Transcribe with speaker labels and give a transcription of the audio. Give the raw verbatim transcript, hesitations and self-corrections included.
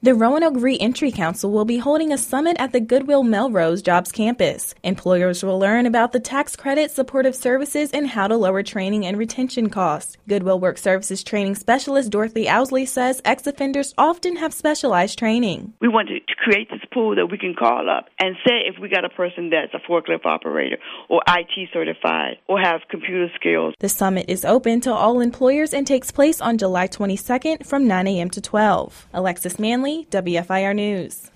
Speaker 1: The Roanoke Re-Entry Council will be holding a summit at the Goodwill Melrose Jobs Campus. Employers will learn about the tax credit, supportive services, and how to lower training and retention costs. Goodwill Work Services Training Specialist Dorothy Owsley says ex-offenders often have specialized training.
Speaker 2: We want to create this pool that we can call up and say if we got a person that's a forklift operator or I T certified or have computer skills.
Speaker 1: The summit is open to all employers and takes place on July twenty-second from nine a.m. to twelve. Alexis Manley, W F I R News.